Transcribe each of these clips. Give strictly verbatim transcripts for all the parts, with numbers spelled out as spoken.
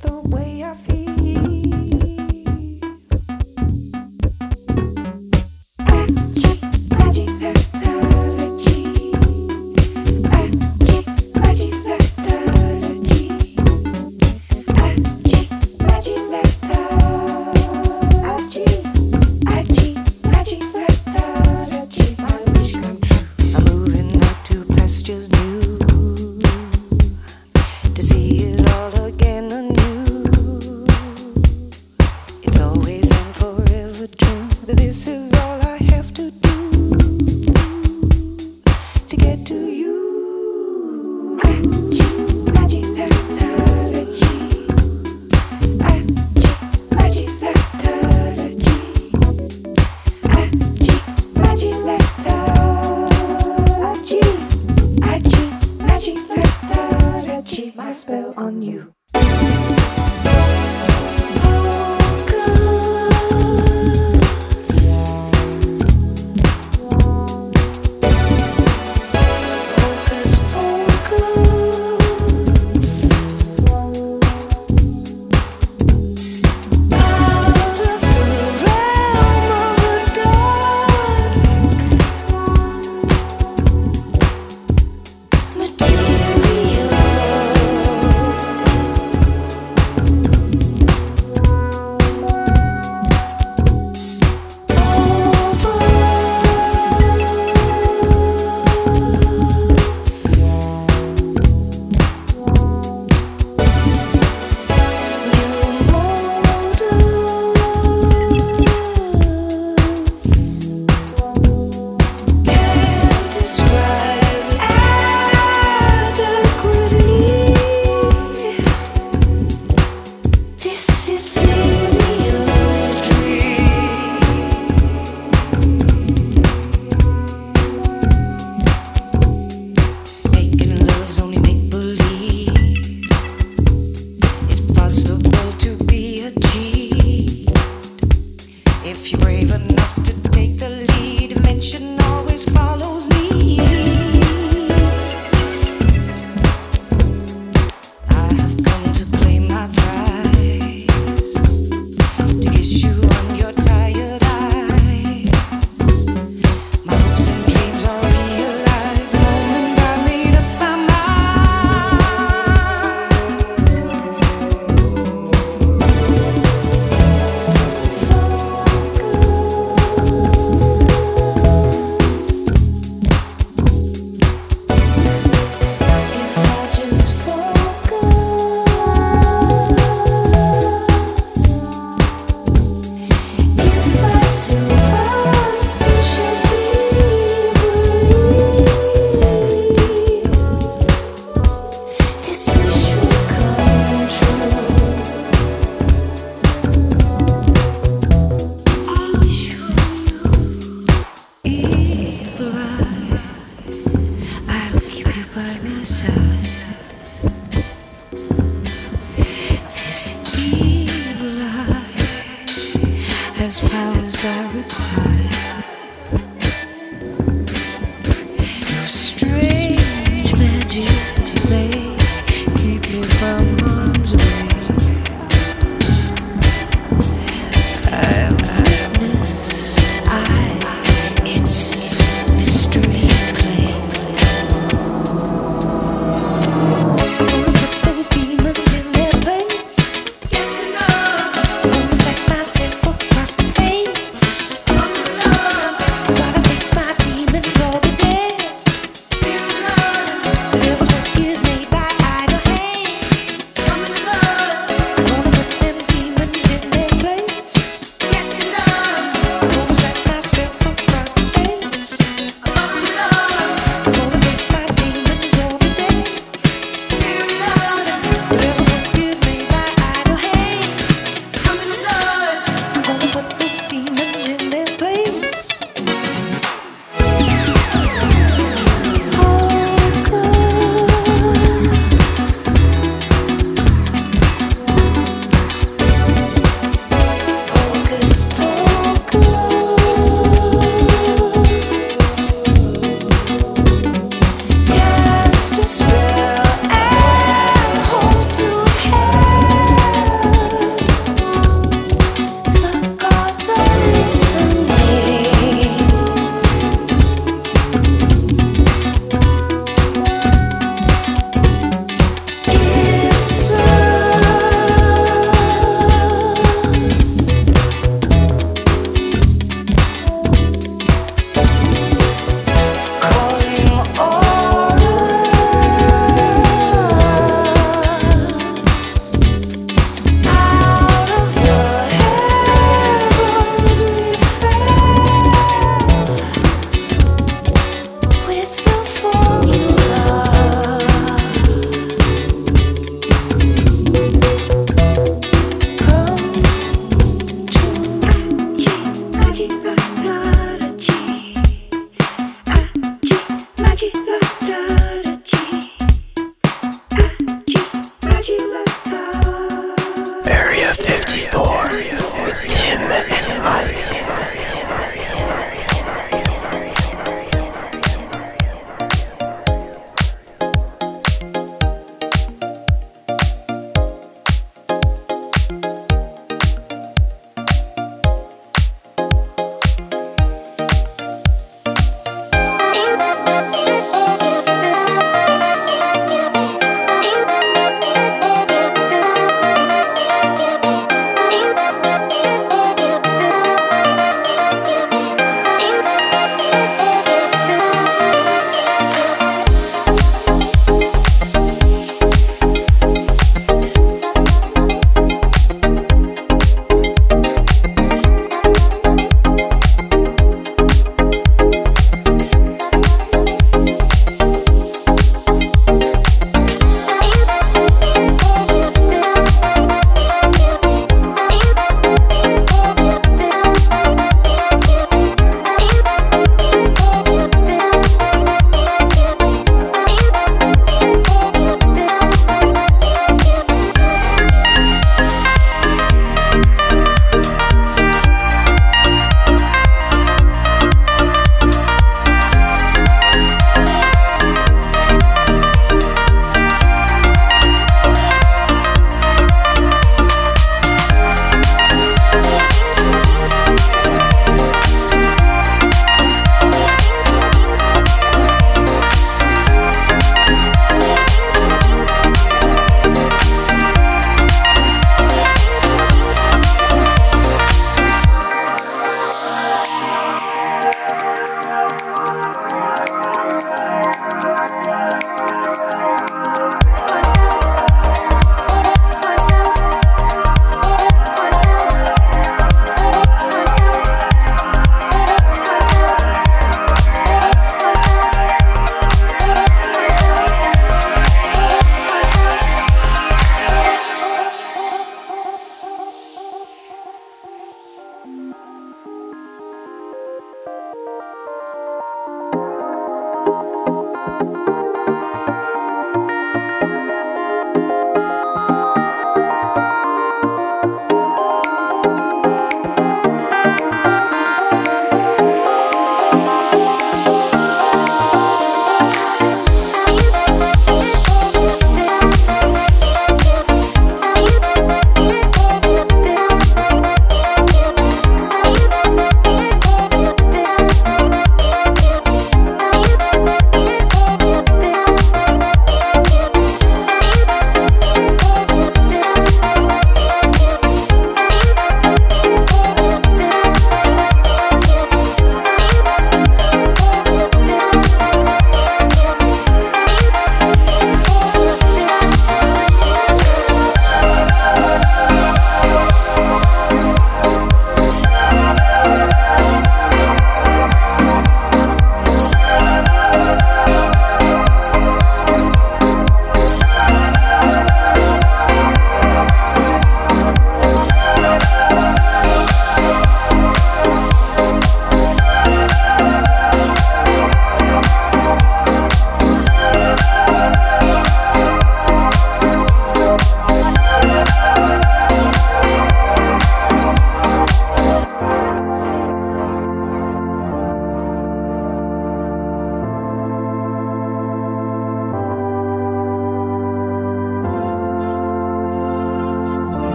the way I feel. This is all I have to do to get to you. Magic, magic, methodology. Magic, magic, methodology. Magic, magic, methodology. Magic, magic, methodology. My spell on you. If you're brave enough to take the lead, dimension always follows me. I have come to claim my prize, to kiss you on your tired eyes. My hopes and dreams are realized the moment I made up my powers I require. Your strange magic may keep me from harm's way. I've witnessed, I, it's mystery play. Look at those demons in their veins. Get to know. Almost like myself across the face. fifty-four with Tim and Mike. You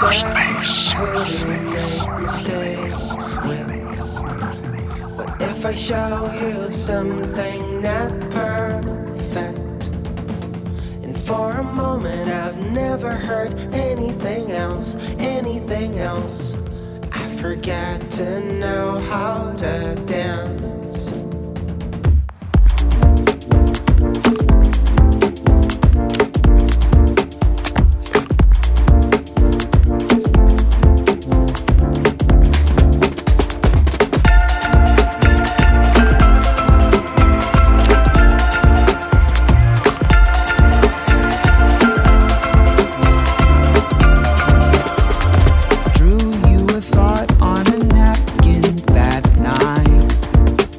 Cyberspace. Mistakes with. What if I show you something not perfect? And for a moment I've never heard anything else, anything else. I forgot to know how to dance. Drew you a thought on a napkin that night.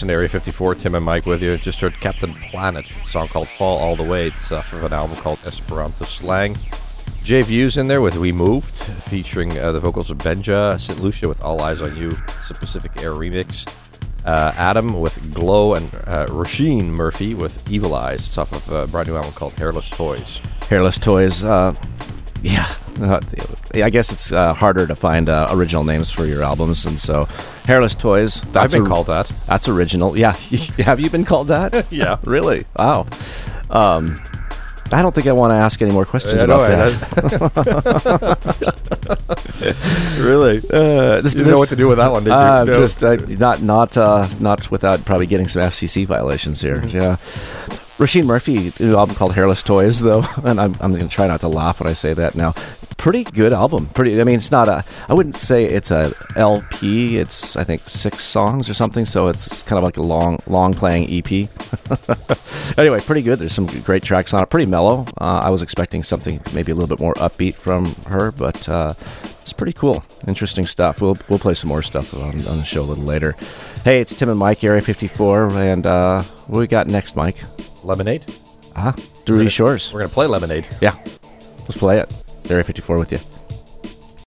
Listen to Area fifty-four, Tim and Mike with you. Just heard Captain Planet, a song called Fall All the Way. It's off of an album called Esperanto Slang. Jay Views in there with We Moved, featuring uh, the vocals of Benja, Saint Lucia with All Eyes on You. It's a Pacific Air remix. Uh, Adam with Glow, and uh, Roisin Murphy with Evil Eyes. It's off of a brand new album called Hairless Toys. Hairless Toys, uh, yeah. Uh, I guess it's uh, harder to find uh, original names for your albums, and so Hairless Toys. That's I've been a, called that. That's original. Yeah. Have you been called that? Yeah. Really? Wow. Um, I don't think I want to ask any more questions Yeah, about no, that. Really? Uh, this, You didn't know what to do with that one, did you? Uh, No. Just uh, not not uh, not without probably getting some F C C violations here. Mm-hmm. Yeah. Roisin Murphy, new album called Hairless Toys, though, and I'm I'm going to try not to laugh when I say that now. Pretty good album. Pretty. I mean, it's not a. I wouldn't say it's a L P. It's I think six songs or something. So it's kind of like a long long playing E P. Anyway, pretty good. There's some great tracks on it. Pretty mellow. Uh, I was expecting something maybe a little bit more upbeat from her, but uh, it's pretty cool. Interesting stuff. We'll we'll play some more stuff on, on the show a little later. Hey, it's Tim and Mike, Area fifty-four, and uh, what we got next, Mike? Lemonade? Ah, Drury Shores. We're going to play Lemonade. Yeah, let's play it. Area fifty-four with you.